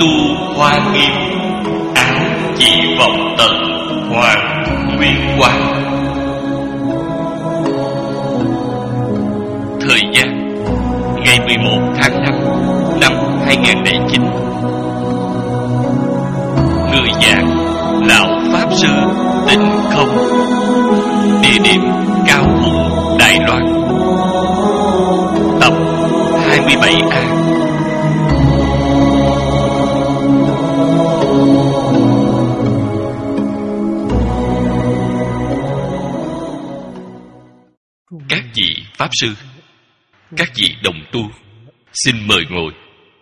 Tu hoa nghiêm, áo chỉ vọng tận, hoàng nguyên quán. Thời gian ngày 11 tháng 5 năm 2009. Người giảng Lão Pháp Sư Tịnh Không. Địa điểm Cao Hùng, Đài Loan. Tập 27A. Các vị Pháp Sư, các vị đồng tu, xin mời ngồi.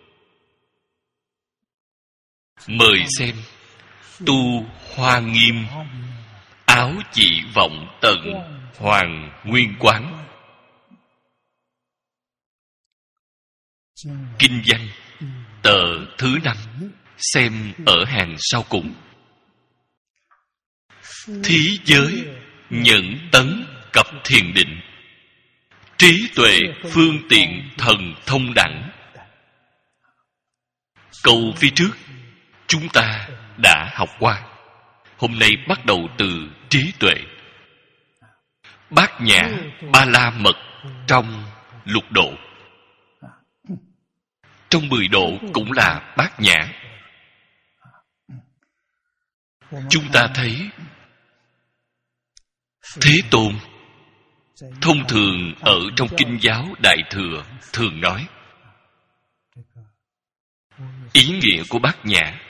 Mời xem Tu Hoa Nghiêm, áo chỉ vọng tận, hoàng nguyên quán. Kinh văn tờ thứ 5, xem ở hàng sau cùng. Thí giới nhẫn tấn cập thiền định, trí tuệ phương tiện thần thông đẳng. Câu phía trước chúng ta đã học qua. Hôm nay bắt đầu từ trí tuệ. Bát nhã ba la mật trong lục độ, trong 10 độ cũng là bát nhã. Chúng ta thấy Thế Tôn thông thường ở trong kinh giáo Đại Thừa thường nói ý nghĩa của bát nhã.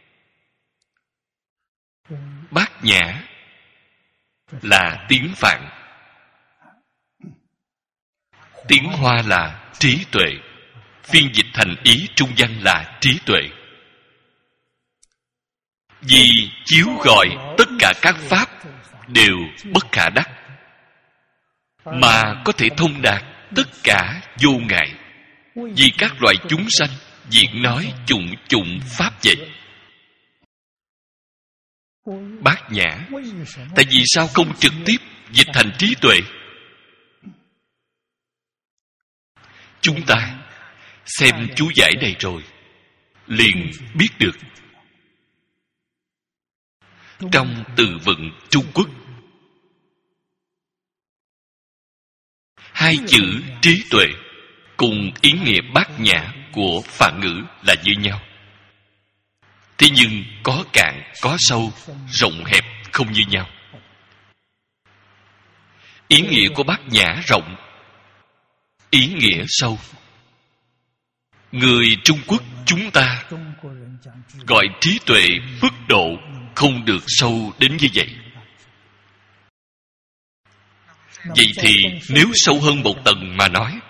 Bát nhã là tiếng Phạn, tiếng Hoa là trí tuệ, phiên dịch thành ý trung văn là trí tuệ. Vì chiếu gọi tất cả các pháp đều bất khả đắc, mà có thể thông đạt tất cả vô ngại. Vì các loại chúng sanh diện nói chủng chủng pháp vậy. Bát nhã. Tại vì sao không trực tiếp dịch thành trí tuệ? Chúng ta xem chú giải này rồi liền biết được. Trong từ vựng Trung Quốc, hai chữ trí tuệ cùng ý nghĩa bát nhã của Phạn ngữ là như nhau. Thế nhưng có cạn, có sâu, rộng hẹp không như nhau. Ý nghĩa của bát nhã rộng, ý nghĩa sâu. Người Trung Quốc chúng ta gọi trí tuệ mức độ không được sâu đến như vậy. Vậy thì nếu sâu hơn một tầng mà nói,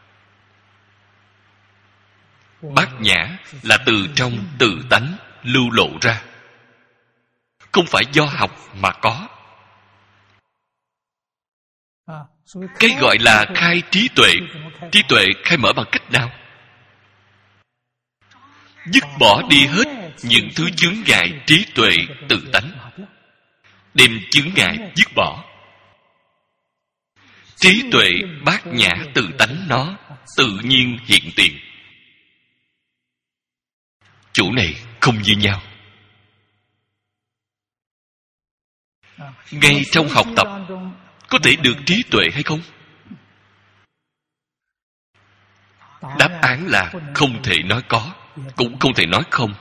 bát nhã là từ trong tự tánh lưu lộ ra, không phải do học mà có. Cái gọi là khai trí tuệ khai mở bằng cách nào? Dứt bỏ đi hết những thứ chướng ngại trí tuệ tự tánh, đem chướng ngại dứt bỏ. Trí tuệ bát nhã tự tánh nó tự nhiên hiện tiền. Chỗ này không như nhau. Ngay trong học tập có thể được trí tuệ hay không? Đáp án là không thể nói có, cũng không thể nói không.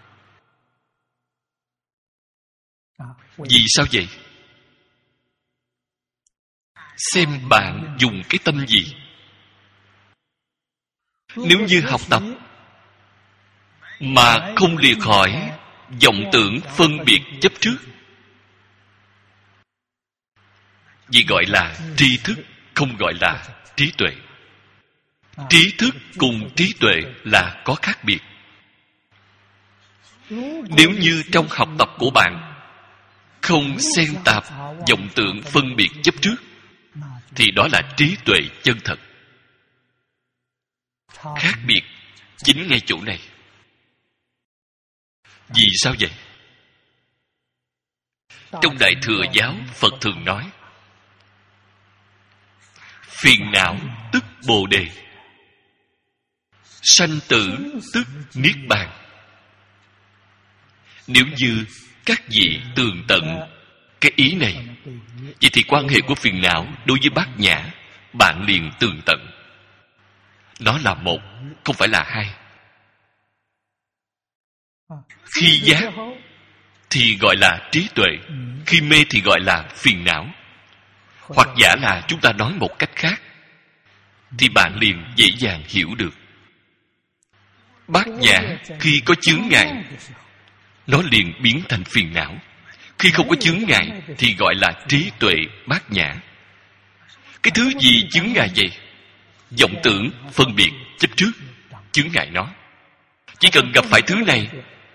Vì sao vậy? Xem bạn dùng cái tâm gì. Nếu như học tập mà không lìa khỏi vọng tưởng phân biệt chấp trước, vì gọi là tri thức, không gọi là trí tuệ. Trí thức cùng trí tuệ là có khác biệt. Nếu như trong học tập của bạn không xen tạp vọng tưởng phân biệt chấp trước, thì đó là trí tuệ chân thật. Khác biệt chính ngay chỗ này. Vì sao vậy? Trong Đại Thừa Giáo, Phật thường nói phiền não tức Bồ Đề, sanh tử tức Niết Bàn. Nếu như các vị tường tận cái ý này, vậy thì quan hệ của phiền não đối với bát nhã bạn liền tường tận. Nó là một, không phải là hai. Khi giác thì gọi là trí tuệ, khi mê thì gọi là phiền não. Hoặc giả là chúng ta nói một cách khác, thì bạn liền dễ dàng hiểu được. Bát nhã khi có chướng ngại, nó liền biến thành phiền não. Khi không có chướng ngại thì gọi là trí tuệ bát nhã. Cái thứ gì chướng ngại vậy? Vọng tưởng, phân biệt, chấp trước chướng ngại nó. Chỉ cần gặp phải thứ này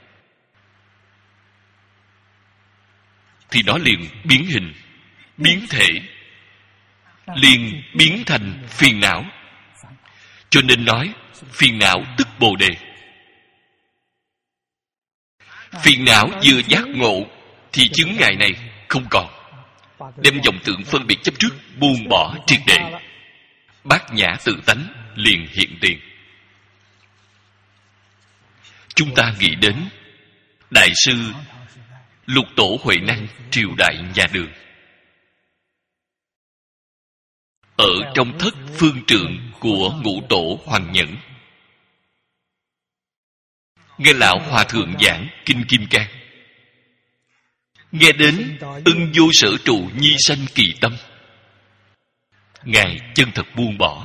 thì nó liền biến hình, biến thể, liền biến thành phiền não. Cho nên nói phiền não tức Bồ Đề. Phiền não vừa giác ngộ thì chướng ngại này không còn, đem vọng tưởng phân biệt chấp trước buông bỏ triệt để, bát nhã tự tánh liền hiện tiền. Chúng ta nghĩ đến Đại sư Lục Tổ Huệ Năng triều đại nhà Đường. Ở trong thất phương trượng của Ngũ Tổ Hoàng Nhẫn, nghe lão hòa thượng giảng Kinh Kim Cang, nghe đến ưng vô sở trụ nhi sanh kỳ tâm, ngài chân thật buông bỏ.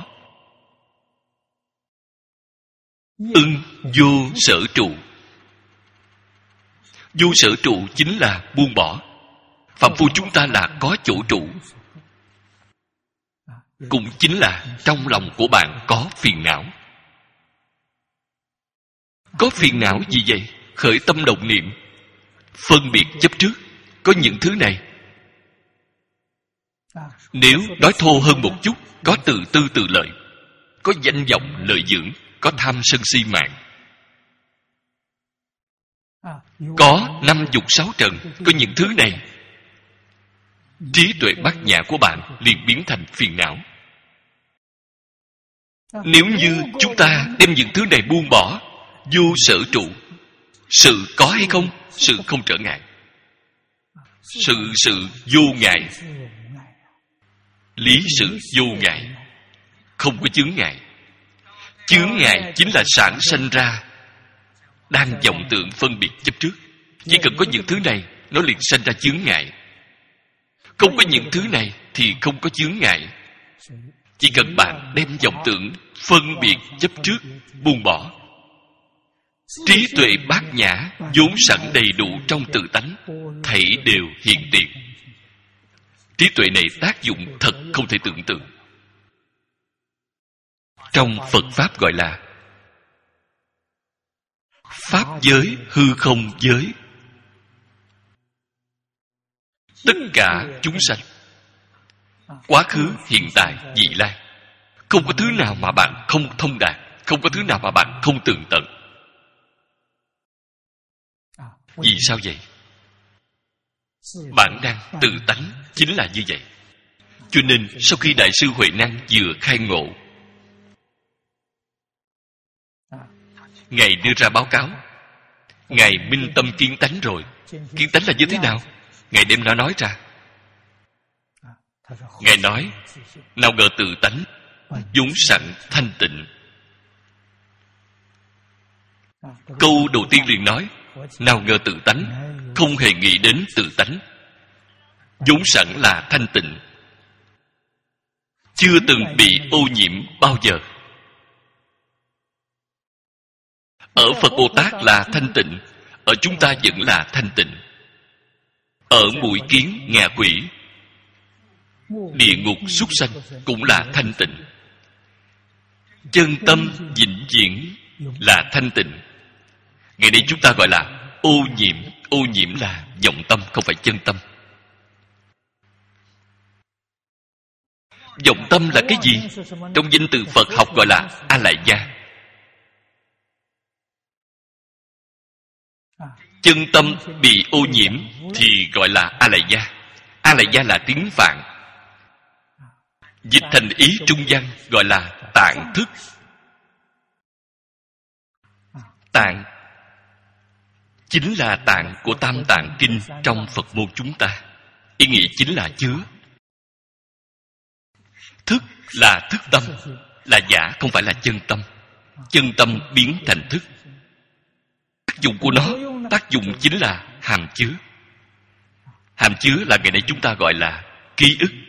Ưng vô sở trụ, vô sở trụ chính là buông bỏ. Phạm phu chúng ta là có chỗ trụ, cũng chính là trong lòng của bạn có phiền não. Có phiền não gì vậy? Khởi tâm động niệm, phân biệt chấp trước, có những thứ này. Nếu nói thô hơn một chút, có tự tư tự lợi, có danh vọng lợi dưỡng, có tham sân si mạng, có năm dục sáu trần, có những thứ này, trí tuệ bát nhã của bạn liền biến thành phiền não. Nếu như chúng ta đem những thứ này buông bỏ, vô sở trụ, sự có hay không? Sự không trở ngại. Sự vô ngại. Lý sự vô ngại, không có chướng ngại. Chướng ngại chính là sản sanh ra đang vọng tưởng phân biệt chấp trước. Chỉ cần có những thứ này, nó liền sanh ra chướng ngại. Không có những thứ này thì không có chướng ngại. Chỉ cần bạn đem vọng tưởng phân biệt chấp trước buông bỏ, trí tuệ bát nhã vốn sẵn đầy đủ trong tự tánh, thảy đều hiện tiền. Trí tuệ này tác dụng thật không thể tưởng tượng. Trong Phật Pháp gọi là Pháp giới hư không giới. Tất cả chúng sanh, quá khứ, hiện tại, vị lai, không có thứ nào mà bạn không thông đạt, không có thứ nào mà bạn không tường tận. Vì sao vậy? Bạn đang tự tánh chính là như vậy. Cho nên sau khi Đại sư Huệ Năng vừa khai ngộ, ngài đưa ra báo cáo. Ngài minh tâm kiến tánh rồi. Kiến tánh là như thế nào? Ngài đem nó nói ra. Ngài nói, nào ngờ tự tánh vốn sẵn thanh tịnh. Câu đầu tiên liền nói, nào ngờ tự tánh, không hề nghĩ đến tự tánh, vốn sẵn là thanh tịnh, chưa từng bị ô nhiễm bao giờ. Ở Phật Bồ Tát là thanh tịnh, ở chúng ta vẫn là thanh tịnh. Ở muội kiến, ngạ quỷ, địa ngục, súc sanh cũng là thanh tịnh. Chân tâm vĩnh viễn là thanh tịnh. Ngày nay chúng ta gọi là ô nhiễm. Ô nhiễm là vọng tâm, không phải chân tâm. Vọng tâm là cái gì? Trong danh từ Phật học gọi là A Lại Gia. Chân tâm bị ô nhiễm thì gọi là A Lại Gia. A Lại Gia là tiếng Phạn, dịch thành ý trung văn gọi là tạng thức. Tạng chính là tạng của Tam Tạng Kinh trong Phật môn chúng ta. Ý nghĩa chính là chứa. Thức là thức tâm, là giả, không phải là chân tâm. Chân tâm biến thành thức. Tác dụng của nó, tác dụng chính là hàm chứa. Hàm chứa là ngày nay chúng ta gọi là ký ức.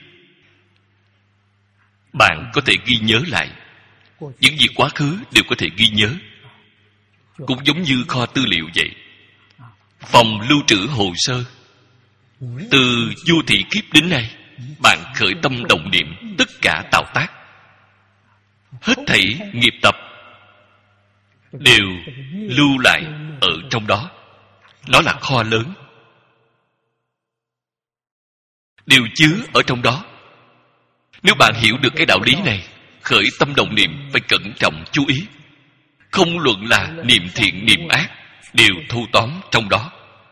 Bạn có thể ghi nhớ lại. Những gì quá khứ đều có thể ghi nhớ. Cũng giống như kho tư liệu vậy. Phòng lưu trữ hồ sơ. Từ vô thị kiếp đến nay, bạn khởi tâm động niệm, tất cả tạo tác, hết thảy nghiệp tập đều lưu lại ở trong đó. Nó là kho lớn, đều chứa ở trong đó. Nếu bạn hiểu được cái đạo lý này, khởi tâm động niệm phải cẩn trọng chú ý. Không luận là niệm thiện niệm ác, đều thu tóm trong đó.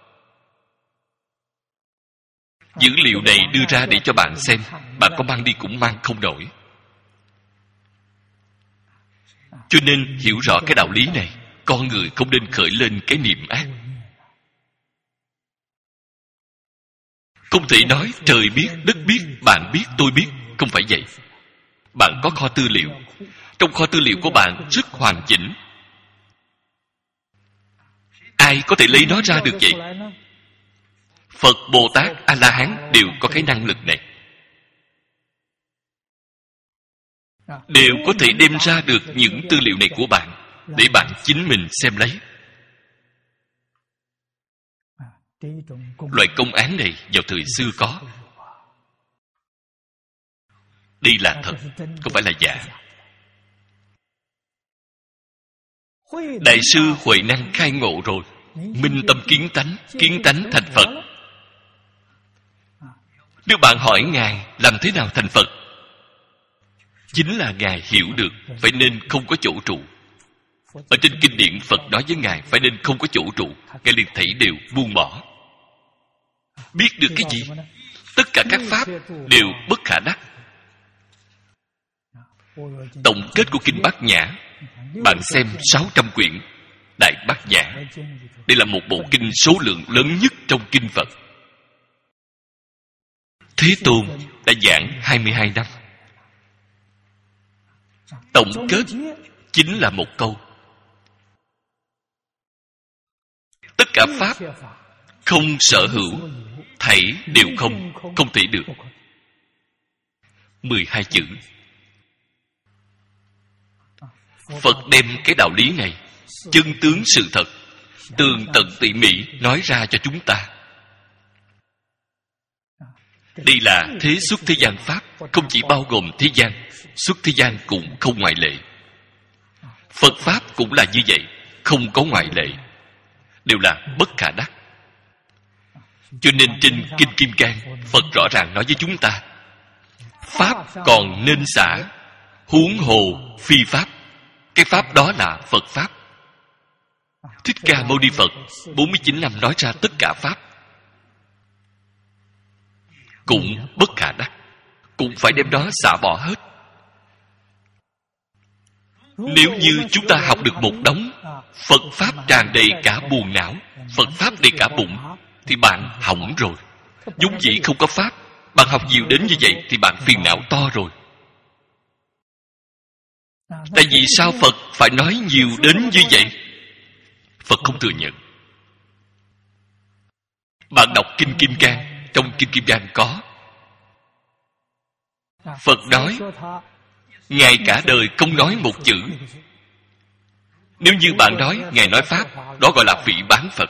Dữ liệu này đưa ra để cho bạn xem, bạn có mang đi cũng mang không nổi. Cho nên hiểu rõ cái đạo lý này, con người không nên khởi lên cái niệm ác. Không thể nói trời biết, đất biết, bạn biết, tôi biết. Không phải vậy. Bạn có kho tư liệu. Trong kho tư liệu của bạn rất hoàn chỉnh. Ai có thể lấy nó ra được vậy? Phật, Bồ Tát, A-la-hán đều có cái năng lực này. Đều có thể đem ra được những tư liệu này của bạn, để bạn chính mình xem lấy. Loại công án này vào thời xưa có. Đây là thật, không phải là giả. Đại sư Huệ Năng khai ngộ rồi, minh tâm kiến tánh thành Phật. Nếu bạn hỏi Ngài làm thế nào thành Phật, chính là Ngài hiểu được phải nên không có chỗ trụ. Ở trên kinh điển Phật nói với Ngài phải nên không có chỗ trụ, Ngài liền thảy đều buông bỏ. Biết được cái gì? Tất cả các pháp đều bất khả đắc. Tổng kết của kinh Bát Nhã, bạn xem 600 quyển Đại Bát Nhã. Đây là một bộ kinh số lượng lớn nhất trong kinh Phật. Thế Tôn đã giảng 22 năm. Tổng kết chính là một câu: tất cả pháp không sở hữu, thảy đều không thể được. 12 chữ. Phật đem cái đạo lý này, chân tướng sự thật, tường tận tỉ mỉ nói ra cho chúng ta. Đây là thế xuất thế gian pháp, không chỉ bao gồm thế gian, xuất thế gian cũng không ngoại lệ. Phật pháp cũng là như vậy, không có ngoại lệ, đều là bất khả đắc. Cho nên trên Kinh Kim Cang, Phật rõ ràng nói với chúng ta: pháp còn nên xả, huống hồ phi pháp. Cái pháp đó là Phật pháp. Thích Ca Mâu Ni Phật 49 năm nói ra tất cả pháp, cũng bất khả đắc, cũng phải đem đó xả bỏ hết. Nếu như chúng ta học được một đống Phật pháp tràn đầy cả buồn não, Phật pháp đầy cả bụng, thì bạn hỏng rồi. Vốn dĩ không có pháp, bạn học nhiều đến như vậy thì bạn phiền não to rồi. Tại vì sao Phật phải nói nhiều đến như vậy? Phật không thừa nhận. Bạn đọc Kinh Kim Cang, trong Kinh Kim Cang có Phật nói Ngài cả đời không nói một chữ. Nếu như bạn nói Ngài nói pháp, đó gọi là phỉ báng Phật.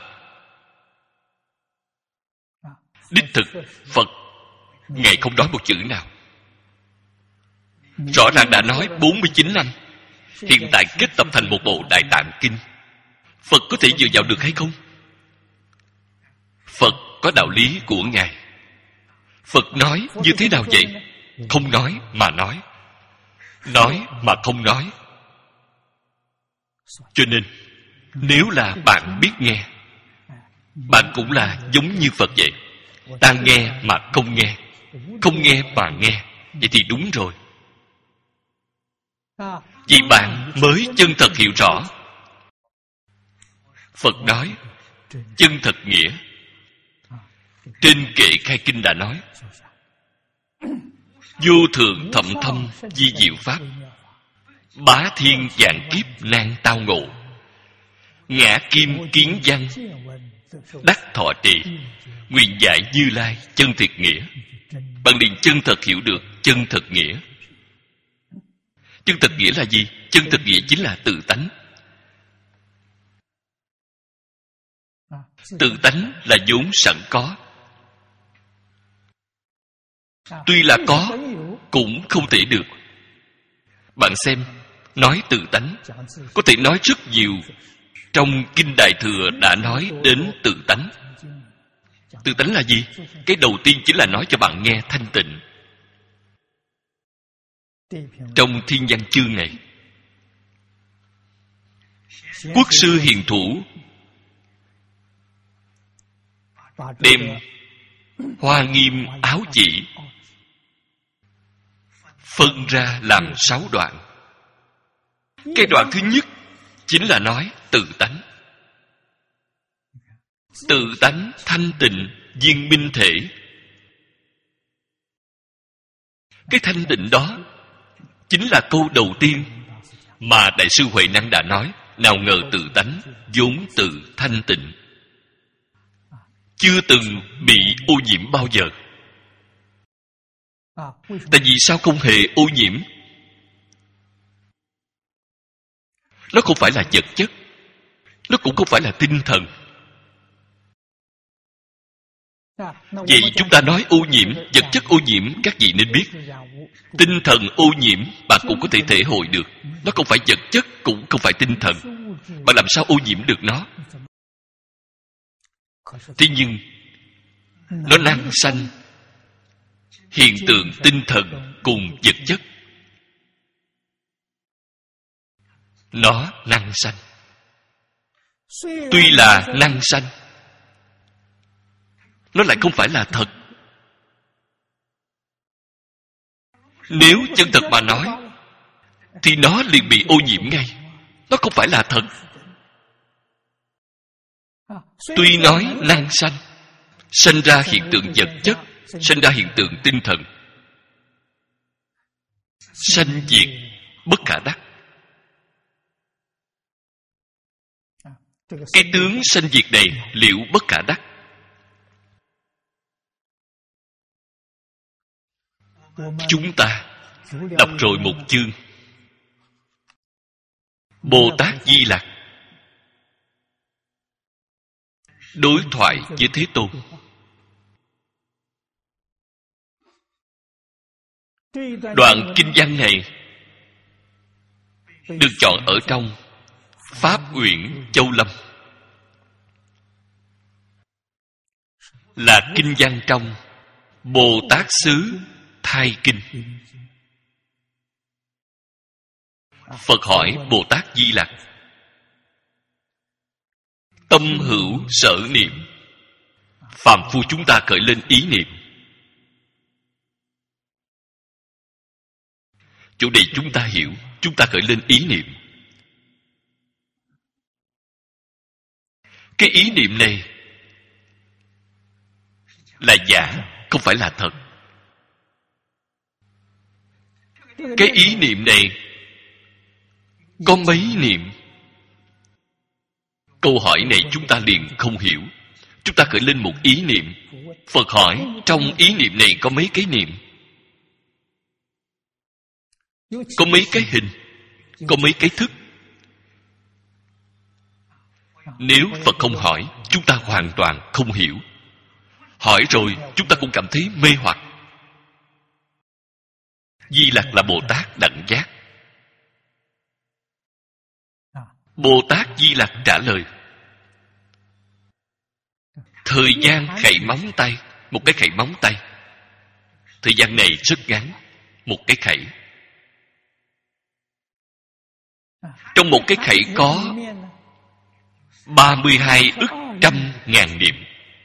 Đích thực Phật Ngài không nói một chữ nào. Rõ ràng đã nói 49 năm, hiện tại kết tập thành một bộ Đại Tạng Kinh. Phật có thể dựa vào được hay không? Phật có đạo lý của Ngài. Phật nói như thế nào vậy? Không nói mà nói mà không nói. Cho nên nếu là bạn biết nghe, bạn cũng là giống như Phật vậy. Ta nghe mà không nghe, không nghe mà nghe, vậy thì đúng rồi. Vì bạn mới chân thật hiểu rõ. Phật nói chân thật nghĩa. Trên kệ khai kinh đã nói: vô thượng thậm thâm di diệu pháp, bá thiên vạn kiếp nan tao ngộ, ngã kim kiến văn đắc thọ trì, nguyện giải Như Lai chân thiệt nghĩa. Bạn liền chân thật hiểu được chân thật nghĩa. Chân thật nghĩa là gì? Chân thật nghĩa chính là tự tánh. Tự tánh là vốn sẵn có. Tuy là có, cũng không thể được. Bạn xem, nói tự tánh, có thể nói rất nhiều. Trong Kinh Đại Thừa đã nói đến tự tánh. Tự tánh là gì? Cái đầu tiên chính là nói cho bạn nghe thanh tịnh. Trong Thiên Văn chương này, Quốc sư hiền thủ đem Hoa Nghiêm áo chỉ phân ra làm 6 đoạn. Cái đoạn thứ nhất chính là nói tự tánh. Tự tánh thanh tịnh viên minh thể. Cái thanh tịnh đó chính là câu đầu tiên mà Đại sư Huệ Năng đã nói. Nào ngờ tự tánh vốn tự thanh tịnh, chưa từng bị ô nhiễm bao giờ. Tại vì sao không hề ô nhiễm? Nó không phải là vật chất, nó cũng không phải là tinh thần. Vậy chúng ta nói ô nhiễm, vật chất ô nhiễm, các vị nên biết. Tinh thần ô nhiễm bạn cũng có thể thể hội được. Nó không phải vật chất, cũng không phải tinh thần. Bạn làm sao ô nhiễm được nó? Thế nhưng nó năng sanh hiện tượng tinh thần cùng vật chất. Nó năng sanh. Tuy là năng sanh, nó lại không phải là thật. Nếu chân thật mà nói thì nó liền bị ô nhiễm ngay. Nó không phải là thật. Tuy nói năng sanh, sanh ra hiện tượng vật chất, sanh ra hiện tượng tinh thần, sanh diệt bất khả đắc. Cái tướng sanh diệt này liệu bất khả đắc. Chúng ta đọc rồi một chương Bồ Tát Di Lặc đối thoại với Thế Tôn. Đoạn kinh văn này được chọn ở trong Pháp Uyển Châu Lâm, là kinh văn trong Bồ Tát Xứ Thai Kinh. Phật hỏi Bồ Tát Di Lặc: tâm hữu sở niệm, phàm phu chúng ta khởi lên ý niệm. Chỗ này chúng ta hiểu, chúng ta khởi lên ý niệm. Cái ý niệm này là giả, không phải là thật. Cái ý niệm này có mấy niệm? Câu hỏi này chúng ta liền không hiểu. Chúng ta khởi lên một ý niệm. Phật hỏi trong ý niệm này có mấy cái niệm? Có mấy cái hình? Có mấy cái thức? Nếu Phật không hỏi, chúng ta hoàn toàn không hiểu. Hỏi rồi chúng ta cũng cảm thấy mê hoặc. Di Lặc là Bồ Tát đẳng giác. Bồ Tát Di Lặc trả lời: thời gian khẩy móng tay, một cái khẩy móng tay. Thời gian này rất ngắn, một cái khẩy. Trong một cái khẩy có 32 ức trăm ngàn niệm.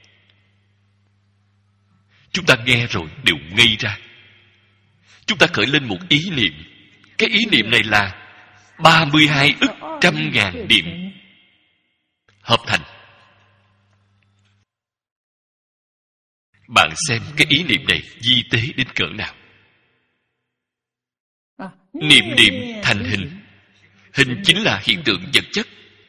Chúng ta nghe rồi đều ngây ra. Chúng ta khởi lên một ý niệm. Cái ý niệm này là 32 ức trăm ngàn niệm hợp thành. Bạn xem cái ý niệm này vi tế đến cỡ nào. Niệm niệm thành hình. Hình chính là hiện tượng vật chất.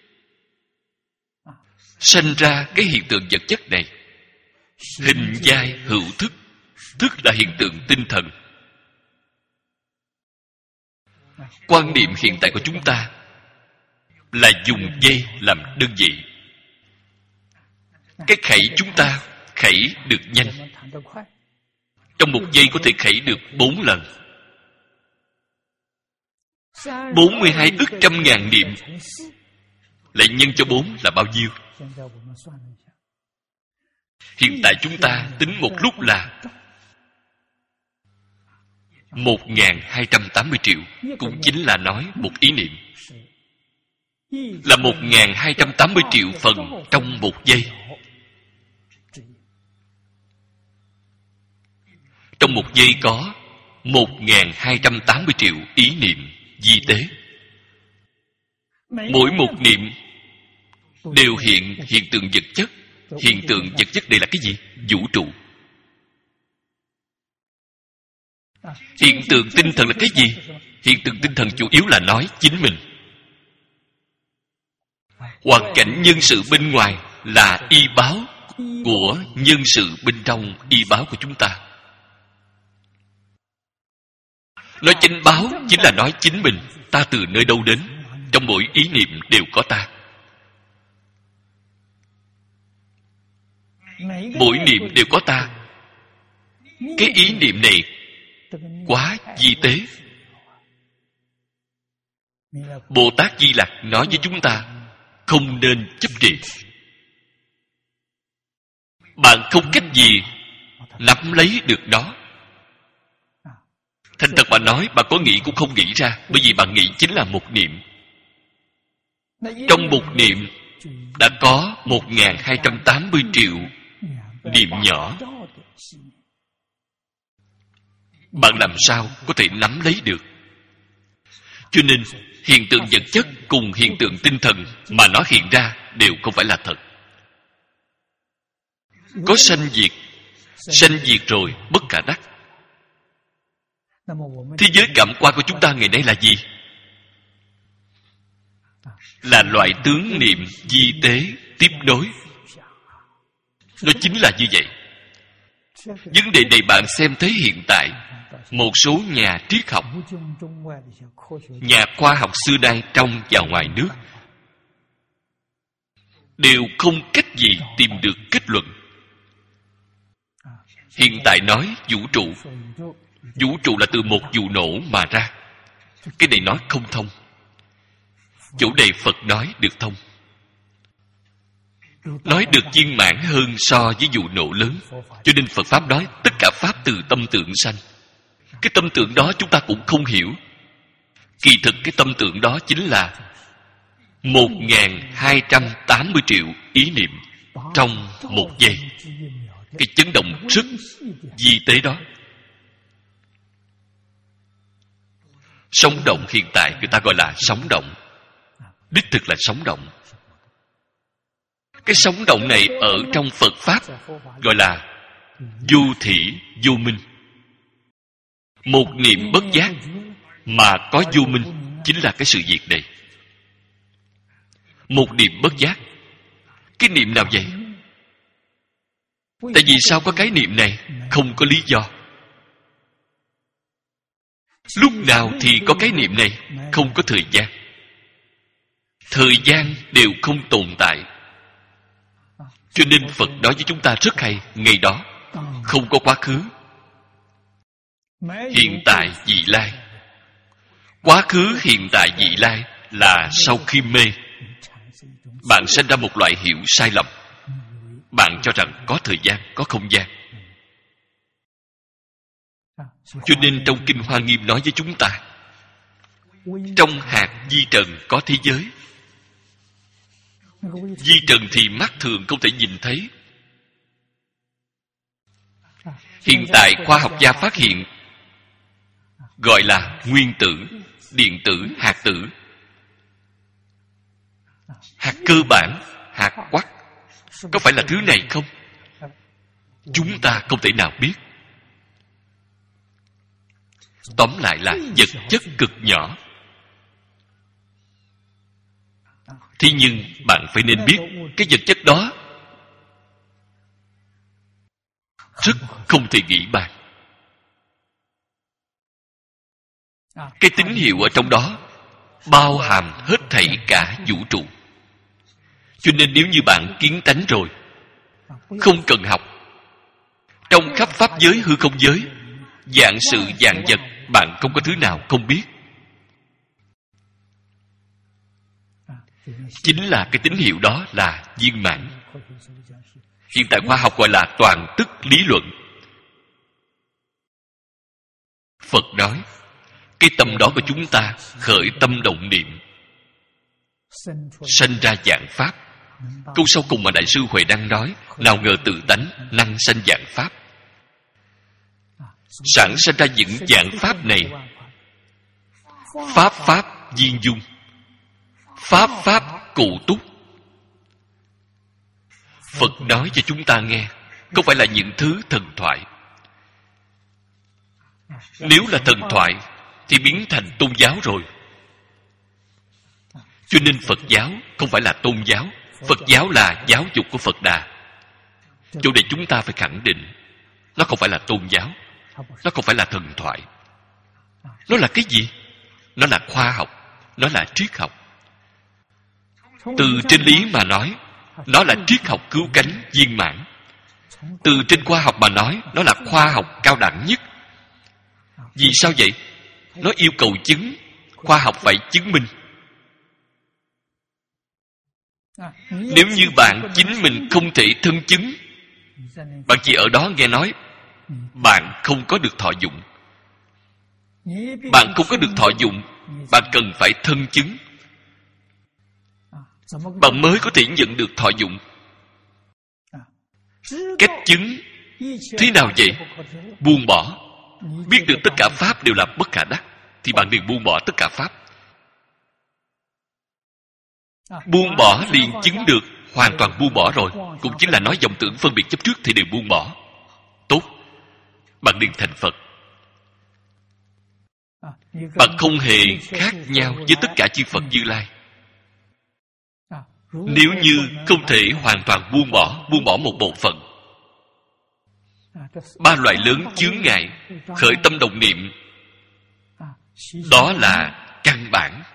Sanh ra cái hiện tượng vật chất này. Hình giai hữu thức. Thức là hiện tượng tinh thần. Quan niệm hiện tại của chúng ta là dùng dây làm đơn vị. Cái khẩy chúng ta khẩy được nhanh. Trong một giây có thể khẩy được 4 lần. 42 ức trăm ngàn niệm lại nhân cho 4 là bao nhiêu? Hiện tại chúng ta tính một lúc là 1.280 triệu. Cũng chính là nói một ý niệm là 1.280 triệu phần trong một giây. Trong một giây có 1.280 triệu ý niệm vi tế. Mỗi một niệm đều hiện tượng vật chất. Hiện tượng vật chất đây là cái gì? Vũ trụ. Hiện tượng tinh thần là cái gì? Hiện tượng tinh thần chủ yếu là nói chính mình. Hoàn cảnh nhân sự bên ngoài là y báo của nhân sự bên trong y báo của chúng ta. Nói chánh báo chính là nói chính mình. Ta từ nơi đâu đến? Trong mỗi ý niệm đều có ta. Mỗi niệm đều có ta. Cái ý niệm này quá vi tế. Bồ Tát Di Lặc nói với chúng ta không nên chấp trì. Bạn không cách gì nắm lấy được nó. Thành thật mà nói, bạn có nghĩ cũng không nghĩ ra. Bởi vì bạn nghĩ chính là một niệm. Trong một niệm đã có 1.280 triệu niệm nhỏ. Bạn làm sao có thể nắm lấy được? Cho nên hiện tượng vật chất cùng hiện tượng tinh thần mà nó hiện ra đều không phải là thật. Có sanh diệt. Sanh diệt rồi bất khả đắc. Thế giới cảm quan của chúng ta ngày nay là gì? Là loại tướng niệm vi tế tiếp nối. Nó chính là như vậy. Vấn đề này bạn xem thấy hiện tại một số nhà triết học, nhà khoa học xưa nay trong và ngoài nước đều không cách gì tìm được kết luận. Hiện tại nói vũ trụ. Vũ trụ là từ một vụ nổ mà ra. Cái này nói không thông. Chỗ này Phật nói được thông. Nói được viên mãn hơn so với vụ nổ lớn. Cho nên Phật Pháp nói tất cả Pháp từ tâm tưởng sanh. Cái tâm tưởng đó chúng ta cũng không hiểu. Kỳ thực cái tâm tưởng đó chính là 1.280 triệu ý niệm trong một giây. Cái chấn động rất vi tế đó. Sóng động hiện tại người ta gọi là sóng động. Đích thực là sóng động. Cái sóng động này ở trong Phật Pháp gọi là vô thỉ vô minh. Một niệm bất giác mà có vô minh chính là cái sự việc này. Một niệm bất giác. Cái niệm nào vậy? Tại vì sao có cái niệm này? Không có lý do. Lúc nào thì có cái niệm này? Không có thời gian. Thời gian đều không tồn tại. Cho nên Phật nói với chúng ta rất hay. Ngày đó không có quá khứ, hiện tại, vị lai. Quá khứ, hiện tại, vị lai là sau khi mê bạn sinh ra một loại hiểu sai lầm. Bạn cho rằng có thời gian, có không gian. Cho nên trong Kinh Hoa Nghiêm nói với chúng ta, trong hạt vi trần có thế giới. Vi trần thì mắt thường không thể nhìn thấy. Hiện tại khoa học gia phát hiện gọi là nguyên tử, điện tử, hạt tử. Hạt cơ bản, hạt quark. Có phải là thứ này không? chúng ta không thể nào biết. Tóm lại là vật chất cực nhỏ. Thế nhưng bạn phải nên biết cái vật chất đó rất không thể nghĩ bàn. Cái tín hiệu ở trong đó bao hàm hết thảy cả vũ trụ. Cho nên nếu như bạn kiến tánh rồi, không cần học, trong khắp pháp giới hư không giới, vạn sự vạn vật, bạn không có thứ nào không biết. Chính là cái tín hiệu đó là viên mãn. Hiện tại khoa học gọi là toàn tức lý luận. Phật nói, cái tâm đó của chúng ta khởi tâm động niệm, sanh ra vạn pháp. Câu sau cùng mà Đại sư Huệ Năng nói, nào ngờ tự tánh năng sanh vạn pháp. Sản sanh ra những vạn pháp này, pháp pháp viên dung, pháp pháp cụ túc. Phật nói cho chúng ta nghe, không phải là những thứ thần thoại. Nếu là thần thoại thì biến thành tôn giáo rồi. Cho nên Phật giáo không phải là tôn giáo. Phật giáo là giáo dục của Phật Đà. Chỗ này chúng ta phải khẳng định, nó không phải là tôn giáo, nó không phải là thần thoại. Nó là cái gì? Nó là khoa học, nó là triết học. Từ trên lý mà nói, nó là triết học cứu cánh viên mãn. Từ trên khoa học mà nói, nó là khoa học cao đẳng nhất. Vì sao vậy? Nó yêu cầu chứng, khoa học phải chứng minh. Nếu như bạn chính mình không thể thân chứng, bạn chỉ ở đó nghe nói, bạn không có được thọ dụng. Bạn không có được thọ dụng, bạn cần phải thân chứng, bạn mới có thể nhận được thọ dụng. Cách chứng thế nào vậy? Buông bỏ. Biết được tất cả pháp đều là bất khả đắc, thì bạn liền buông bỏ tất cả pháp. Buông bỏ liền chứng được hoàn toàn buông bỏ rồi. Cũng chính là nói vọng tưởng phân biệt chấp trước thì đều buông bỏ. Tốt, bạn liền thành Phật. Bạn không hề khác nhau với tất cả chư Phật Như Lai. Nếu như không thể hoàn toàn buông bỏ một bộ phận, ba loại lớn chướng ngại khởi tâm động niệm, đó là căn bản.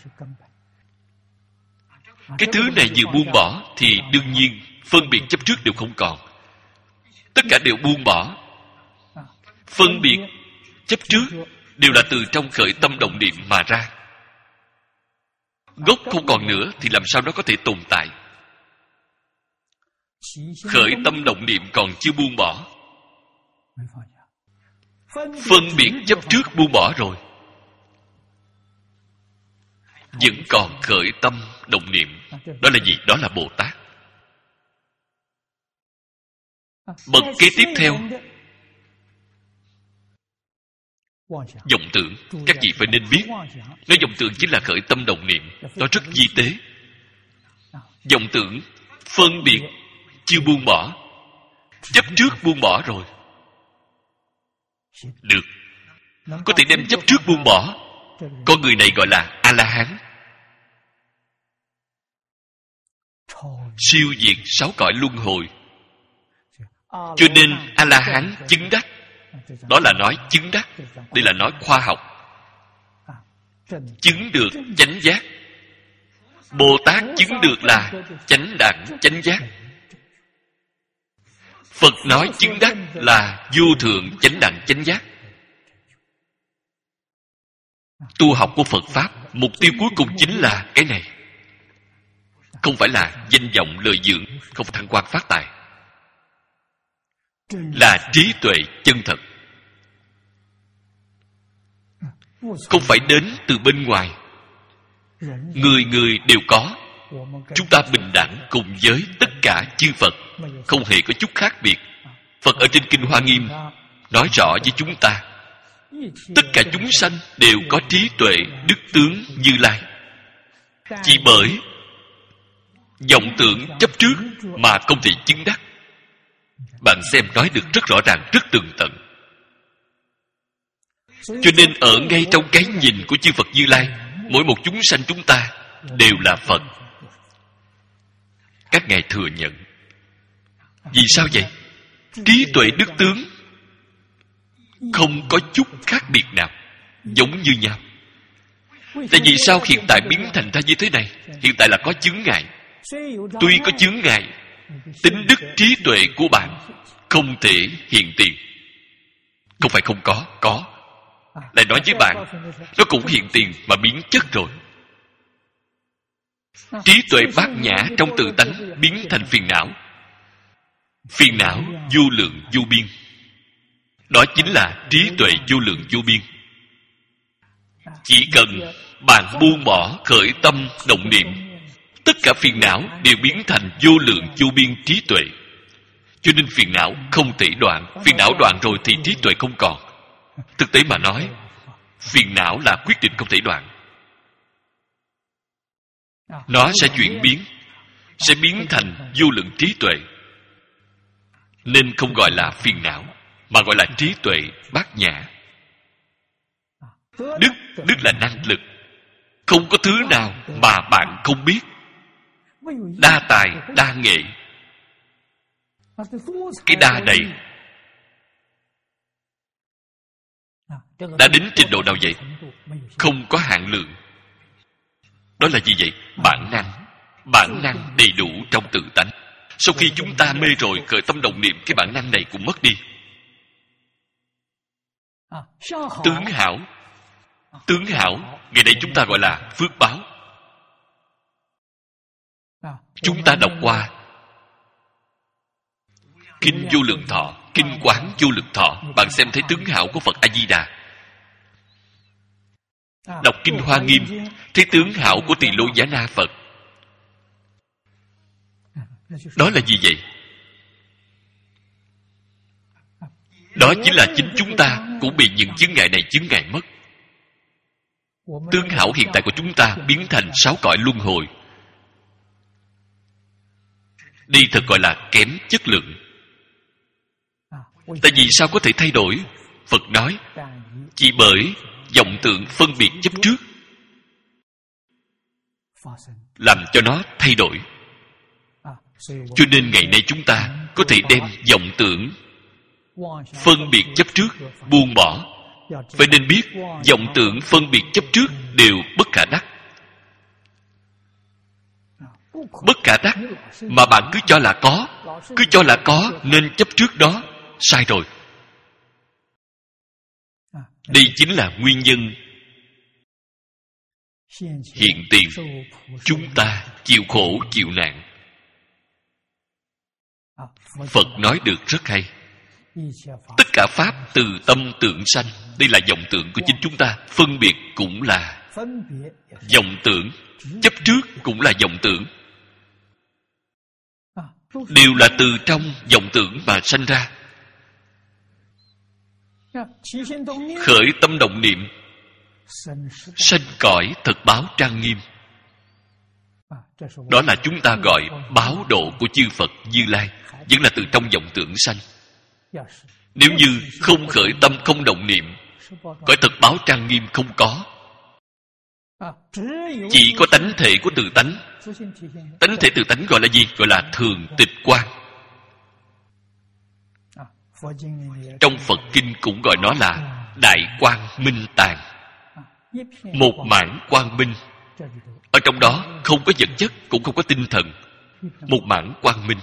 Cái thứ này vừa buông bỏ thì đương nhiên phân biệt chấp trước đều không còn. Tất cả đều buông bỏ. Phân biệt chấp trước đều là từ trong khởi tâm động niệm mà ra. Gốc không còn nữa thì làm sao nó có thể tồn tại? Khởi tâm động niệm còn chưa buông bỏ, phân biệt chấp trước buông bỏ rồi, vẫn còn khởi tâm động niệm. Đó là gì? Đó là Bồ Tát. Bậc kế tiếp theo, vọng tưởng. Các vị phải nên biết, nói vọng tưởng chính là khởi tâm động niệm. Nó rất vi tế. Vọng tưởng phân biệt chưa buông bỏ, chấp trước buông bỏ rồi. Được, có thể đem chấp trước buông bỏ. Con người này gọi là A-la-hán, siêu diệt 6 cõi luân hồi. Cho nên A-la-hán chứng đắc. Đó là nói chứng đắc. Đây là nói khoa học. Chứng được chánh giác. Bồ Tát chứng được là chánh đẳng chánh giác. Phật nói chứng đắc là vô thượng chánh đẳng chánh giác. Tu học của Phật Pháp, mục tiêu cuối cùng chính là cái này. Không phải là danh vọng lời dưỡng, không phải thăng quan phát tài, là trí tuệ chân thật. Không phải đến từ bên ngoài. Người người đều có. Chúng ta bình đẳng cùng với tất cả chư Phật, không hề có chút khác biệt. Phật ở trên Kinh Hoa Nghiêm nói rõ với chúng ta, tất cả chúng sanh đều có trí tuệ đức tướng Như Lai. Chỉ bởi vọng tưởng chấp trước mà không thể chứng đắc. Bạn xem nói được rất rõ ràng, rất tường tận. Cho nên ở ngay trong cái nhìn của chư Phật Như Lai, mỗi một chúng sanh chúng ta đều là Phật. Các ngài thừa nhận. Vì sao vậy? Trí tuệ đức tướng không có chút khác biệt nào, giống như nhau. Tại vì sao hiện tại biến thành ra như thế này? Hiện tại là có chướng ngại. Tuy có chướng ngại, tính đức trí tuệ của bạn không thể hiện tiền. Không phải không có. Lại nói với bạn, nó cũng hiện tiền mà biến chất rồi. Trí tuệ bát nhã trong tự tánh biến thành phiền não. Phiền não vô lượng vô biên. Đó chính là trí tuệ vô lượng vô biên. Chỉ cần bạn buông bỏ khởi tâm động niệm, tất cả phiền não đều biến thành vô lượng vô biên trí tuệ. Cho nên phiền não không thể đoạn. Phiền não đoạn rồi thì trí tuệ không còn. Thực tế mà nói, phiền não là quyết định không thể đoạn. Nó sẽ chuyển biến, sẽ biến thành vô lượng trí tuệ. Nên không gọi là phiền não, mà gọi là trí tuệ bát nhã. Đức là năng lực. Không có thứ nào mà bạn không biết. Đa tài, đa nghệ. Cái đa này đã đến trình độ nào vậy? Không có hạn lượng. Đó là gì vậy? Bản năng. Bản năng đầy đủ trong tự tánh. Sau khi chúng ta mê rồi, khởi tâm động niệm, cái bản năng này cũng mất đi. Tướng hảo. Tướng hảo, ngày nay chúng ta gọi là phước báo. Chúng ta đọc qua Kinh Vô Lượng Thọ, Kinh Quán Vô Lượng Thọ. Bạn xem thấy tướng hảo của Phật A-di-đà. Đọc Kinh Hoa Nghiêm, thấy tướng hảo của Tỳ Lô Giá Na Phật. Đó là gì vậy? Đó chính là chính chúng ta cũng bị những chướng ngại này chướng ngại mất. Tướng hảo hiện tại của chúng ta biến thành 6 cõi luân hồi. Đây thật gọi là kém chất lượng. Tại vì sao có thể thay đổi? Phật nói, chỉ bởi vọng tưởng phân biệt chấp trước làm cho nó thay đổi. Cho nên ngày nay chúng ta có thể đem vọng tưởng phân biệt chấp trước buông bỏ. Phải nên biết vọng tưởng phân biệt chấp trước đều bất khả đắc. Bất khả đắc mà bạn cứ cho là có nên chấp trước đó, sai rồi. Đây chính là nguyên nhân hiện tiền chúng ta chịu khổ chịu nạn. Phật nói được rất hay. Tất cả pháp từ tâm tưởng sanh. Đây là vọng tưởng của chính chúng ta. Phân biệt cũng là vọng tưởng, chấp trước cũng là vọng tưởng. Đều là từ trong vọng tưởng mà sanh ra. Khởi tâm động niệm, sanh cõi thật báo trang nghiêm. Đó là chúng ta gọi báo độ của chư Phật Như Lai. Vẫn là từ trong vọng tưởng sanh. Nếu như không khởi tâm không động niệm, cõi thật báo trang nghiêm không có. Chỉ có tánh thể của tự tánh. Tánh thể tự tánh gọi là gì? Gọi là thường tịch quang. Trong Phật Kinh cũng gọi nó là đại quang minh tàng. Một mảng quang minh. Ở trong đó không có vật chất, cũng không có tinh thần. Một mảng quang minh.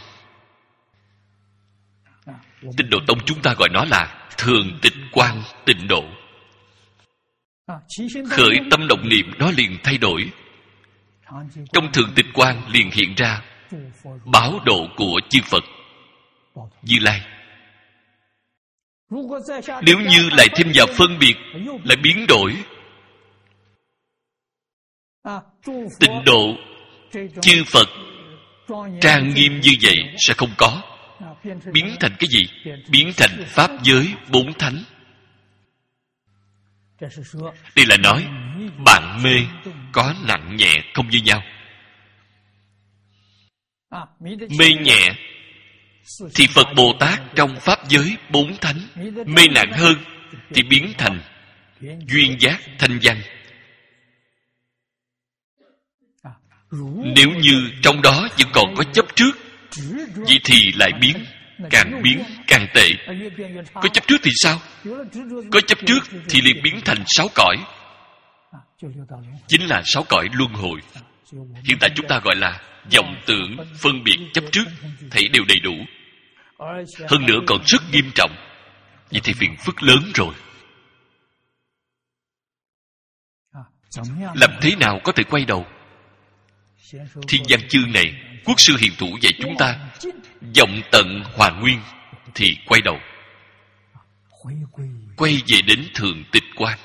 Tịnh Độ Tông chúng ta gọi nó là thường tịch quang tịnh độ. Khởi tâm động niệm đó liền thay đổi. Trong thường tịch quang liền hiện ra báo độ của chư Phật Như Lai. Nếu như lại thêm vào phân biệt, lại biến đổi, tịnh độ chư Phật trang nghiêm như vậy sẽ không có. Biến thành cái gì? Biến thành pháp giới bốn thánh. Đây là nói bạn mê có nặng nhẹ không như nhau. Mê nhẹ thì Phật Bồ Tát trong Pháp giới 4 thánh mê nặng hơn thì biến thành duyên giác thanh văn. Nếu như trong đó vẫn còn có chấp trước, vậy thì lại biến càng tệ. Có chấp trước thì sao? Có chấp trước thì liền biến thành 6 cõi, chính là 6 cõi luân hồi. Hiện tại chúng ta gọi là vọng tưởng, phân biệt, chấp trước, thấy đều đầy đủ. Hơn nữa còn rất nghiêm trọng. Vậy thì phiền phức lớn rồi. Làm thế nào có thể quay đầu? Thiên văn chương này, Quốc sư hiền thủ dạy chúng ta vọng tận hoàn nguyên thì quay đầu, quay về đến thường tịch quan,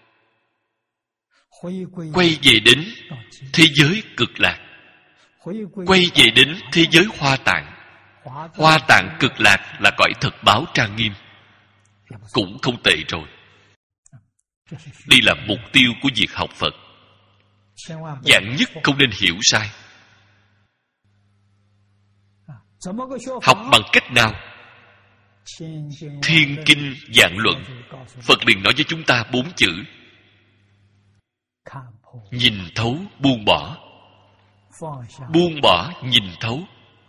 quay về đến thế giới cực lạc, quay về đến thế giới hoa tạng. Hoa tạng cực lạc là cõi thật báo trang nghiêm, cũng không tệ rồi. Đây là mục tiêu của việc học Phật. Vạn nhất không nên hiểu sai. Học bằng cách nào? Thiên kinh vạn luận, Phật liền nói với chúng ta 4 chữ: nhìn thấu buông bỏ. Buông bỏ nhìn thấu.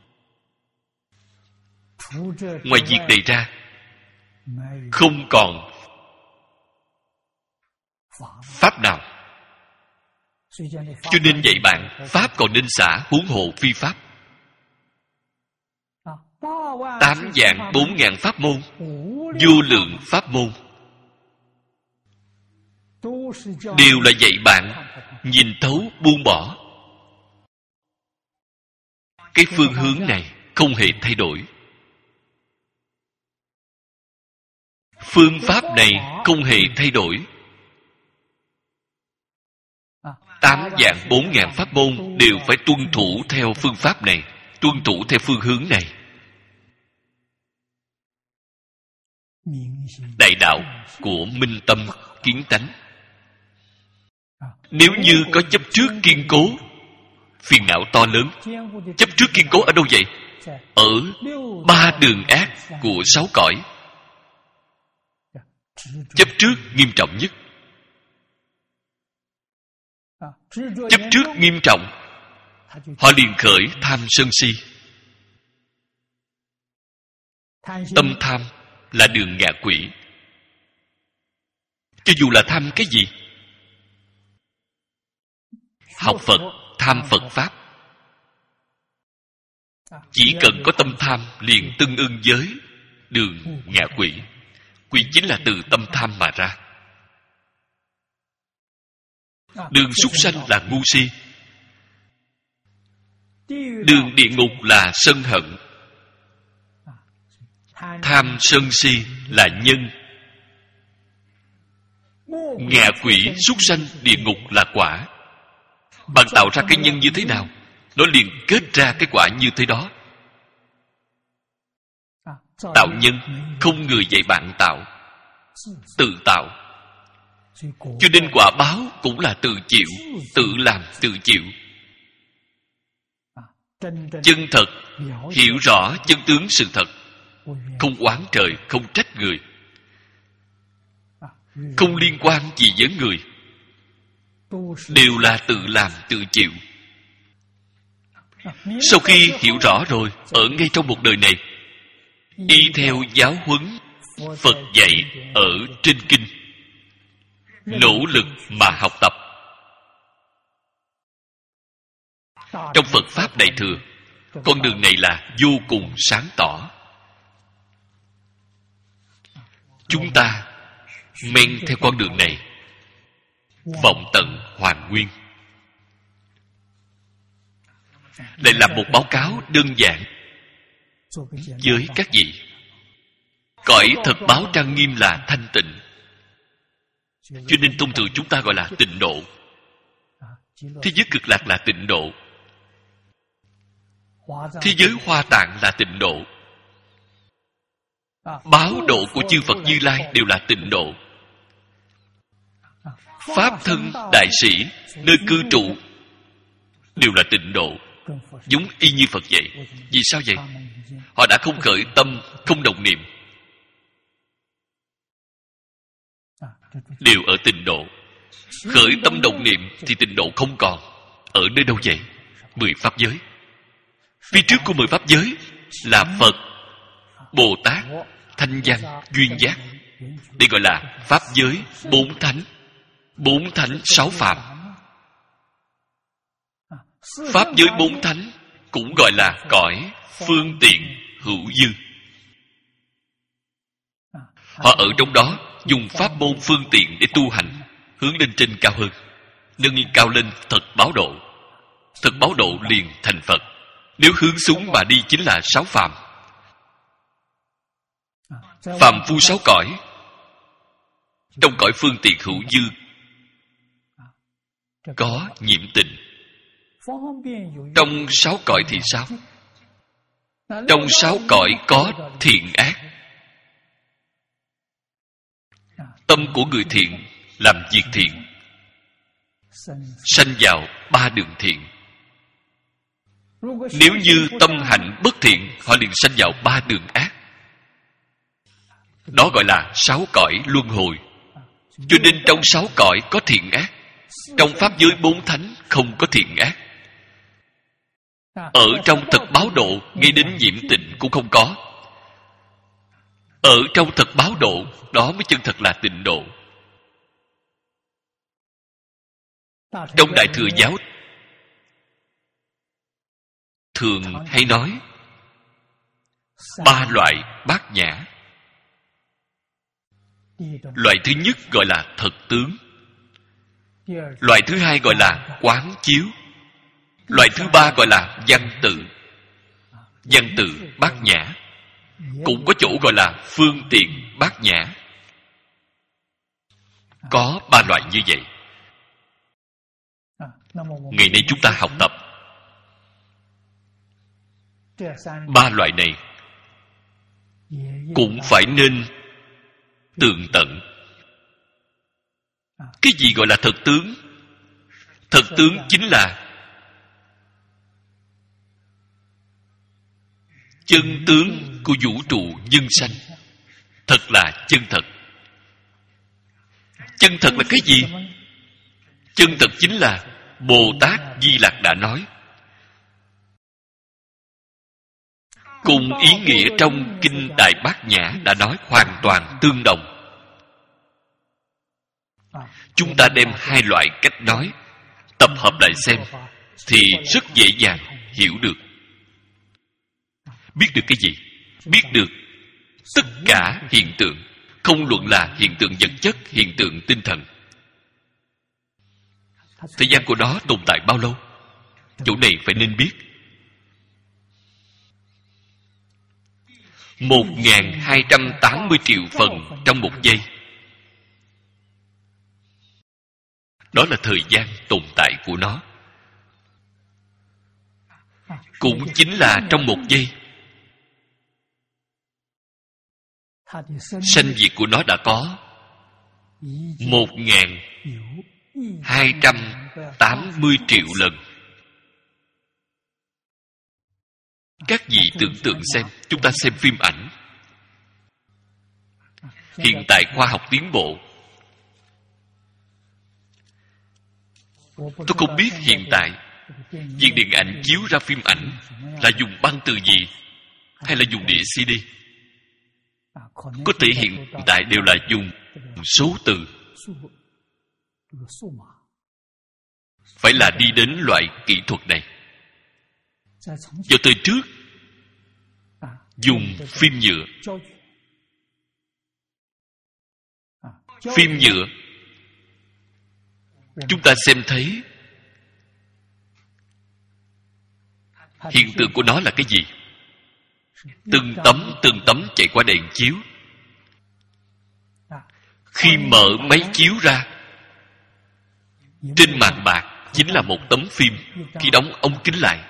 Ngoài việc này ra, không còn pháp nào. Cho nên dạy bạn, pháp còn nên xả, huống hồ phi pháp. 8.400.000 pháp môn, vô lượng pháp môn, đều là dạy bạn nhìn thấu buông bỏ. Cái phương hướng này không hề thay đổi. Phương pháp này không hề thay đổi. 8.400.000 pháp môn đều phải tuân thủ theo phương pháp này, tuân thủ theo phương hướng này. Đại đạo của minh tâm kiến tánh. Nếu như có chấp trước kiên cố, phiền não to lớn. Chấp trước kiên cố ở đâu vậy? Ở 3 đường ác của 6 cõi. Chấp trước nghiêm trọng nhất. Chấp trước nghiêm trọng, họ liền khởi tham sân si. Tâm tham là đường ngạ quỷ. Cho dù là tham cái gì, học Phật, tham Phật Pháp, chỉ cần có tâm tham liền tương ưng với đường ngạ quỷ. Quỷ chính là từ tâm tham mà ra. Đường súc sanh là ngu si. Đường địa ngục là sân hận. Tham sân si là nhân. Ngạ quỷ, súc sanh, địa ngục là quả. Bạn tạo ra cái nhân như thế nào, nó liền kết ra cái quả như thế đó. Tạo nhân không người dạy bạn tạo, tự tạo. Cho nên quả báo cũng là tự chịu, tự làm tự chịu. Chân thật hiểu rõ chân tướng sự thật, không oán trời, không trách người, không liên quan gì với người, đều là tự làm tự chịu. Sau khi hiểu rõ rồi, ở ngay trong một đời này, y theo giáo huấn Phật dạy ở trên kinh, nỗ lực mà học tập. Trong Phật Pháp Đại Thừa, con đường này là vô cùng sáng tỏ. Chúng ta men theo con đường này, vọng tận hoàn nguyên. Đây là một báo cáo đơn giản với các vị. Cõi thật báo trang nghiêm là thanh tịnh, cho nên thông thường chúng ta gọi là tịnh độ. Thế giới cực lạc là tịnh độ. Thế giới hoa tạng là tịnh độ. Báo độ của chư Phật Như Lai đều là tịnh độ. Pháp thân đại sĩ nơi cư trụ đều là tịnh độ, giống y như Phật vậy. Vì sao vậy? Họ đã không khởi tâm, không động niệm, đều ở tịnh độ. Khởi tâm động niệm thì tịnh độ không còn. Ở nơi đâu vậy? 10 pháp giới. Phía trước của 10 pháp giới là Phật, Bồ Tát, Thanh Văn, Duyên Giác. Đây gọi là pháp giới 4 thánh. 4 thánh 6 phạm. Pháp giới 4 thánh cũng gọi là cõi phương tiện hữu dư. Họ ở trong đó dùng pháp môn phương tiện để tu hành, hướng lên trên cao hơn, nâng cao lên thật báo độ. Thật báo độ liền thành Phật. Nếu hướng xuống mà đi chính là 6 phạm. Phàm phu 6 cõi. Trong cõi phương tiện hữu dư có nhiễm tịnh. Trong 6 cõi thì sao? Trong 6 cõi có thiện ác. Tâm của người thiện làm việc thiện, sanh vào 3 đường thiện. Nếu như tâm hạnh bất thiện, họ liền sanh vào 3 đường ác. Đó gọi là 6 cõi luân hồi. Cho nên trong 6 cõi có thiện ác. Trong pháp giới 4 thánh không có thiện ác. Ở trong thật báo độ, ngay đến nhiễm tịnh cũng không có. Ở trong thật báo độ, đó mới chân thật là tịnh độ. Trong Đại Thừa Giáo thường hay nói 3 loại bát nhã. Loại thứ nhất gọi là thật tướng. Loại thứ hai gọi là quán chiếu. Loại thứ ba gọi là văn tự. Văn tự bát nhã. Cũng có chỗ gọi là phương tiện bát nhã. Có 3 loại như vậy. Ngày nay chúng ta học tập 3 loại này cũng phải nên tường tận. Cái gì gọi là thật tướng? Thật tướng chính là chân tướng của vũ trụ nhân sanh. Thật là chân thật. Chân thật là cái gì? Chân thật chính là Bồ Tát Di Lặc đã nói, cùng ý nghĩa trong Kinh Đại Bát Nhã đã nói hoàn toàn tương đồng. Chúng ta đem 2 loại cách nói tập hợp lại xem thì rất dễ dàng hiểu được. Biết được cái gì? Biết được tất cả hiện tượng, không luận là hiện tượng vật chất, hiện tượng tinh thần. Thời gian của nó tồn tại bao lâu? Chỗ này phải nên biết. 1.280 triệu phần trong 1 giây. Đó là thời gian tồn tại của nó. Cũng chính là trong 1 giây, sanh diệt của nó đã có 1.280 triệu lần. Các vị tưởng tượng xem, chúng ta xem phim ảnh. Hiện tại khoa học tiến bộ. Tôi không biết hiện tại viện điện ảnh chiếu ra phim ảnh là dùng băng từ gì, hay là dùng đĩa CD. Có thể hiện tại đều là dùng số từ. Phải là đi đến loại kỹ thuật này. Cho tới trước dùng phim nhựa. Phim nhựa chúng ta xem thấy hiện tượng của nó là cái gì? Từng tấm chạy qua đèn chiếu. Khi mở máy chiếu ra, trên màn bạc chính là một tấm phim. Khi đóng ống kính lại,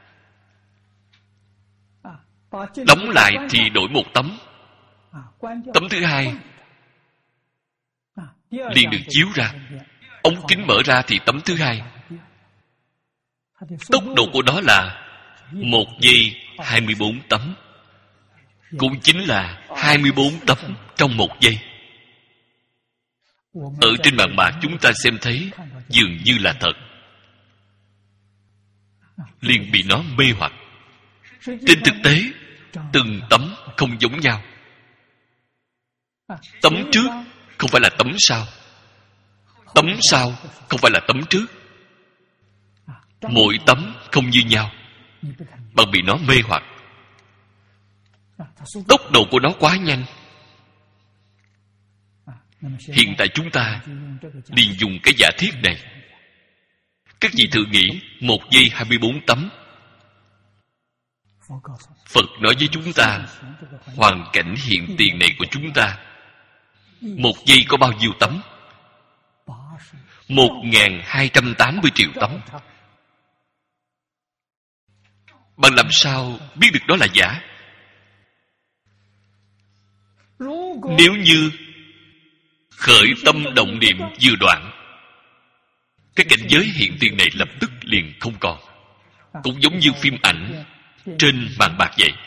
đóng lại thì đổi một tấm. Tấm thứ hai liền được chiếu ra. Ống kính mở ra thì tấm thứ hai. Tốc độ của nó là 1 giây 24 tấm. cũng chính là 24 tấm trong một giây. Ở trên bàn bạc chúng ta xem thấy dường như là thật, liền bị nó mê hoặc. Trên thực tế, từng tấm không giống nhau. Tấm trước không phải là tấm sau, tấm sau không phải là tấm trước. Mỗi tấm không như nhau. Bạn bị nó mê hoặc. Tốc độ của nó quá nhanh. Hiện tại chúng ta liền dùng cái giả thiết này. Các vị thử nghĩ 1 giây 24 tấm. Phật nói với chúng ta, hoàn cảnh hiện tiền này của chúng ta 1 giây có bao nhiêu tấm? 1280 triệu tấm. Bạn làm sao biết được đó là giả? Nếu như khởi tâm động niệm vừa đoạn, cái cảnh giới hiện tiền này lập tức liền không còn. Cũng giống như phim ảnh trên màn bạc vậy.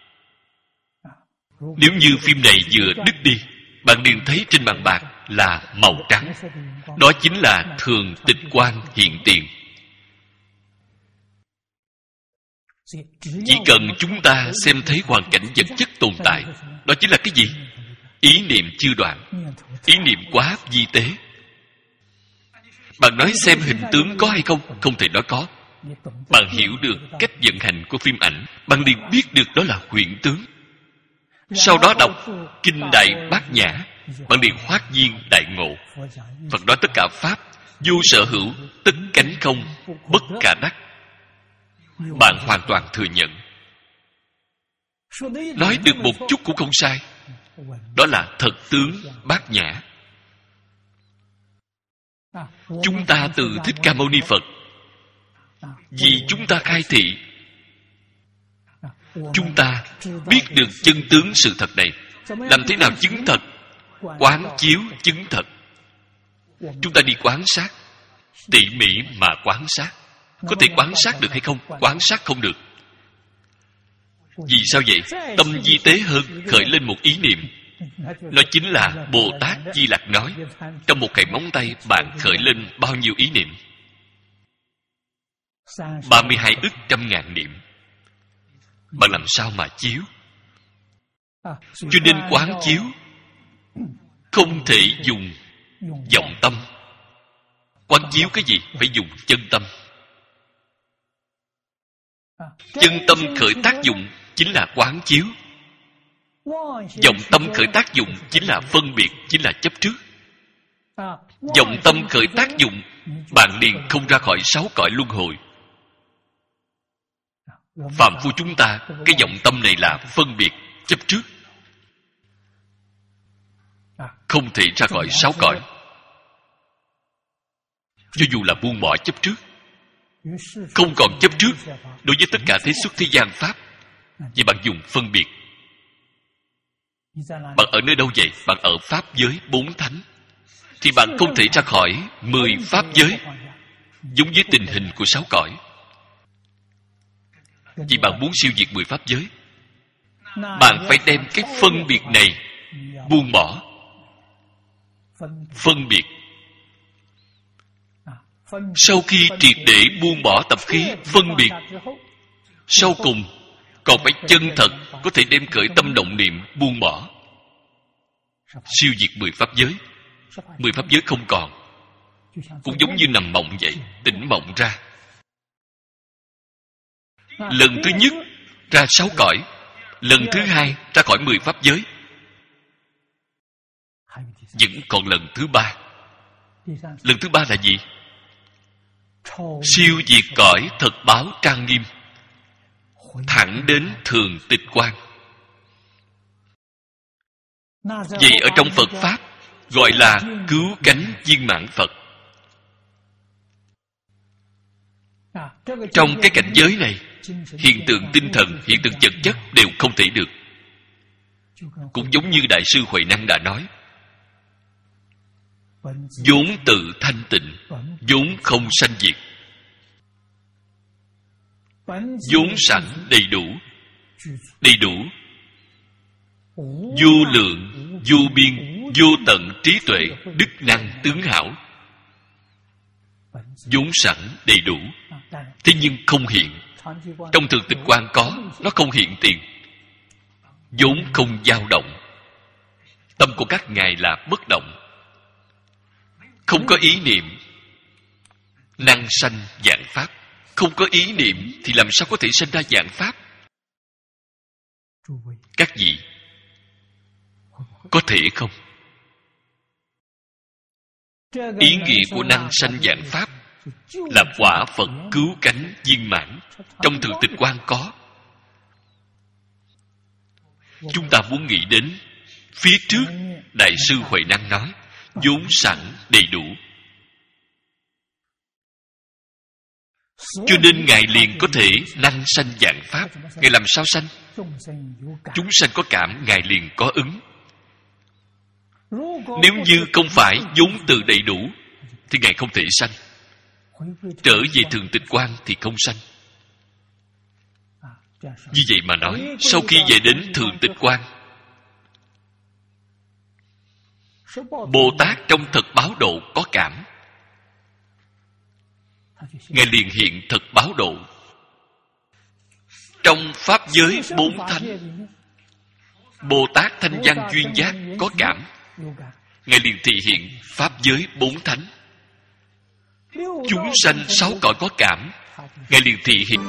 Nếu như phim này vừa đứt đi, bạn liền thấy trên màn bạc là màu trắng. Đó chính là thường tịch quan hiện tiền. Chỉ cần chúng ta xem thấy hoàn cảnh vật chất tồn tại, đó chính là cái gì? Ý niệm chưa đoạn. Ý niệm quá vi tế. Bạn nói xem hình tướng có hay không? Không thể nói có. Bạn hiểu được cách vận hành của phim ảnh, bạn liền biết được đó là huyễn tướng. Sau đó đọc Kinh Đại Bát Nhã, bạn liền hoát nhiên đại ngộ. Phật nói tất cả pháp vô sở hữu, tất cánh không, bất khả đắc. Bạn hoàn toàn thừa nhận. Nói được một chút cũng không sai. Đó là thật tướng Bát Nhã. Chúng ta từ Thích Ca Mâu Ni Phật, vì chúng ta khai thị, chúng ta biết được chân tướng sự thật này. Làm thế nào chứng thật? Quán chiếu chứng thật. Chúng ta đi quan sát, tỉ mỉ mà quan sát. Có thể quan sát được hay không? Quan sát không được. Vì sao vậy? Tâm vi tế hơn, khởi lên một ý niệm. Nó chính là Bồ Tát Di Lặc nói, trong một cái móng tay bạn khởi lên bao nhiêu ý niệm? 32 ức trăm ngàn niệm. Bạn làm sao mà chiếu? Cho nên quán chiếu không thể dùng vọng tâm. Quán chiếu cái gì? Phải dùng chân tâm. Chân tâm khởi tác dụng chính là quán chiếu. Vọng tâm khởi tác dụng chính là phân biệt, chính là chấp trước. Vọng tâm khởi tác dụng, bạn liền không ra khỏi 6 cõi luân hồi. Phàm phu chúng ta, cái vọng tâm này là phân biệt, chấp trước, không thể ra khỏi 6 cõi. Cho dù là buông bỏ chấp trước, không còn chấp trước đối với tất cả thế xuất thế gian pháp, vậy bạn dùng phân biệt. Bạn ở nơi đâu vậy? Bạn ở pháp giới 4 thánh, thì bạn không thể ra khỏi 10 pháp giới, giống với tình hình của 6 cõi. Vì bạn muốn siêu diệt 10 pháp giới, bạn phải đem cái phân biệt này buông bỏ. Phân biệt. Sau khi triệt để buông bỏ tập khí phân biệt, sau cùng còn phải chân thật có thể đem khởi tâm động niệm buông bỏ, siêu diệt 10 pháp giới. 10 pháp giới không còn, cũng giống như nằm mộng vậy, tỉnh mộng ra. Lần thứ nhất ra 6 cõi, lần thứ hai ra khỏi 10 pháp giới, vẫn còn lần thứ 3. Lần thứ 3 là gì? Siêu diệt cõi thật báo trang nghiêm, thẳng đến thường tịch quan. Vậy ở trong Phật Pháp gọi là cứu cánh viên mãn Phật. Trong cái cảnh giới này, hiện tượng tinh thần, hiện tượng vật chất đều không thể được. Cũng giống như Đại sư Huệ Năng đã nói, vốn tự thanh tịnh, vốn không sanh diệt, vốn sẵn đầy đủ. Đầy đủ vô lượng, vô biên, vô tận trí tuệ, đức năng tướng hảo, vốn sẵn đầy đủ. Thế nhưng không hiện. Trong thường tịch quan có, nó không hiện tiền, vốn không dao động. Tâm của các ngài là bất động, không có ý niệm. Năng sanh vạn pháp. Không có ý niệm thì làm sao có thể sanh ra vạn pháp? Các vị, có thể không? Ý nghĩa của năng sanh vạn pháp là quả Phật cứu cánh viên mãn. Trong thường tịch quan có. Chúng ta muốn nghĩ đến phía trước, Đại sư Huệ Năng nói vốn sẵn đầy đủ. Cho nên Ngài liền có thể năng sanh vạn pháp. Ngài làm sao sanh? Chúng sanh có cảm, Ngài liền có ứng. Nếu như không phải vốn từ đầy đủ thì Ngài không thể sanh. Trở về thường tịch quan thì không sanh. Như vậy mà nói, sau khi về đến thường tịch quan, Bồ Tát trong thật báo độ có cảm, Ngài liền hiện thật báo độ. Trong Pháp giới 4 thánh, Bồ Tát Thanh Văn Duyên Giác có cảm, Ngài liền thị hiện Pháp giới 4 thánh. Chúng sanh 6 cõi có cảm, Ngài liền thị hiện.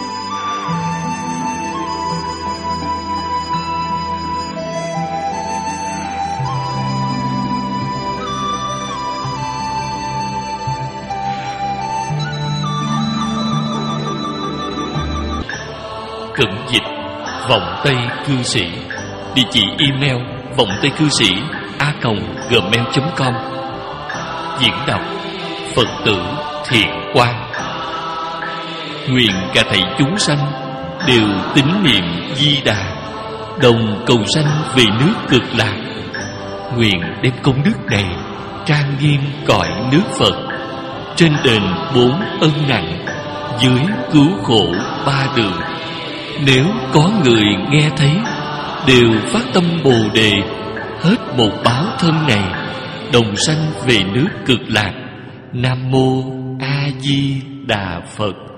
Cận dịch Vọng Tây Cư Sĩ. Địa chỉ email vongtaycư sĩ@gmail.com. Diễn đọc Phật tử Thiện Quang. Nguyện cả thảy chúng sanh đều tín niệm Di Đà, đồng cầu sanh về nước Cực Lạc. Nguyện đem công đức này trang nghiêm cõi nước Phật, trên đền 4 ân nặng, dưới cứu khổ 3 đường. Nếu có người nghe thấy, đều phát tâm Bồ Đề, hết một báo thân này, đồng sanh về nước Cực Lạc. Nam mô A Di Đà Phật.